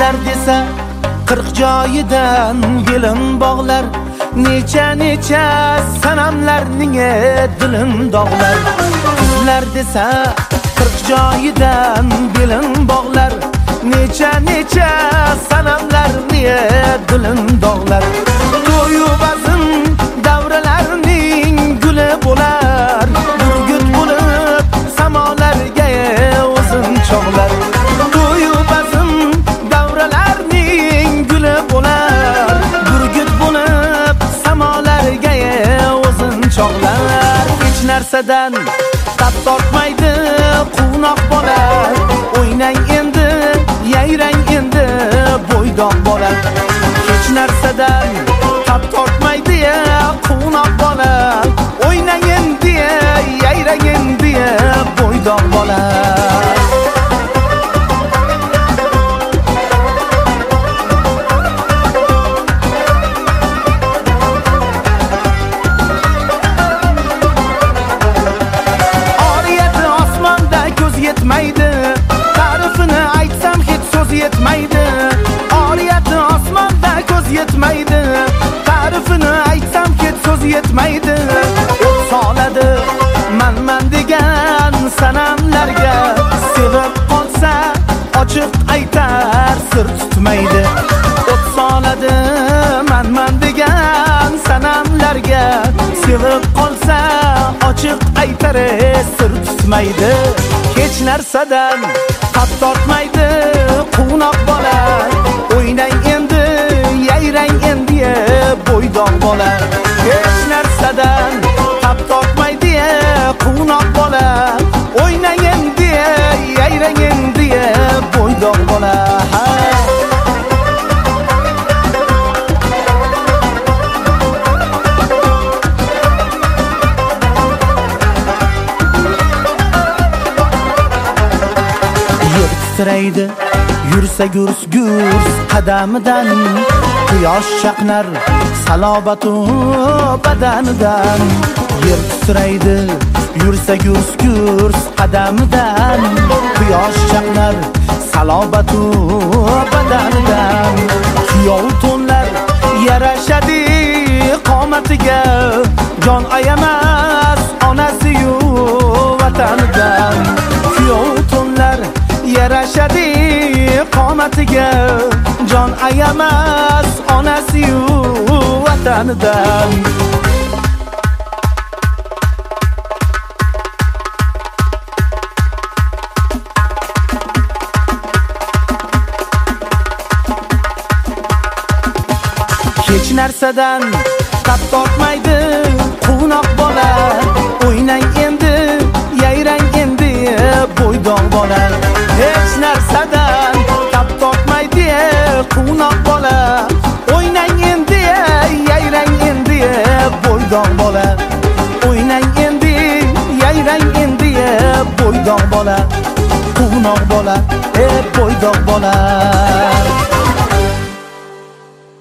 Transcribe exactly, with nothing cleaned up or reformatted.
Qizlar desa qirq joyidan gelin bog'lar, necha necha sanamlarning dilim dog'lar. Qizlar desa qirq joyidan gelin bog'lar, necha necha sanamlarning dilim dog'lar. To'yu bazm davralarning guli bo'lar, burgut bo'lib samolarga o'zin chog'lar. To'yu bazm davralarning guli bo'lar, burgut bo'lib samolarga o'zin chog'lar. Hech narsadan tab tortmaydi quvnoq bola, o'ynang endi, yayrang endi bo'ydoq bola. Hech narsadan tab tortmaydi quvnoq bola, o'ynang endi, yayrang endi bo'ydoq bola. Oriyati osmonda ko'z yetmaydi, ta'rifini aytsam hech so'z yetmaydi. Oriyati osmonda ko'z yetmaydi, ta'rifini aytsam hech so'z yetmaydi. O't soladi manman degan sanamlarga, sevib qolsa ochiq aytar sir tutmaydi. O't soladi manman degan sanamlarga, sevib qolsa ochiq aytar sir tutmaydi. Hech narsadan tab tortmaydi quvnoq bola, o'ynang endi, yayrang endi bo'ydoq bola. Hech narsadan tab tortmaydi quvnoq bola, o'ynang endi, yayrang endi bo'ydoq bola. Titraydi yursa gurs gurs qadamidan, quyosh chaqnar salobatu badanidan. Yer titraydi yursa gurs gurs qadamidan, quyosh chaqnar salobatu badanidan. Kuyov to'nlar yarashadi qomatiga, jon ayamas onasi-yu vatanidan. Kuyov to'nlar yarashadi qomatiga, jon ayamas onasi-yu vatanidan. Hech narsadan tab tortmaydi quvnoq bola, o'ynang endi, yayrang endi bo'ydoq bola. Hech narsadan tab tortmaydi quvnoq bola, o'ynang endi, yayrang endi bo'ydoq bola. O'ynang endi, yayrang endi bo'ydoq bola. Quvnoq bola, e bo'ydoq bola.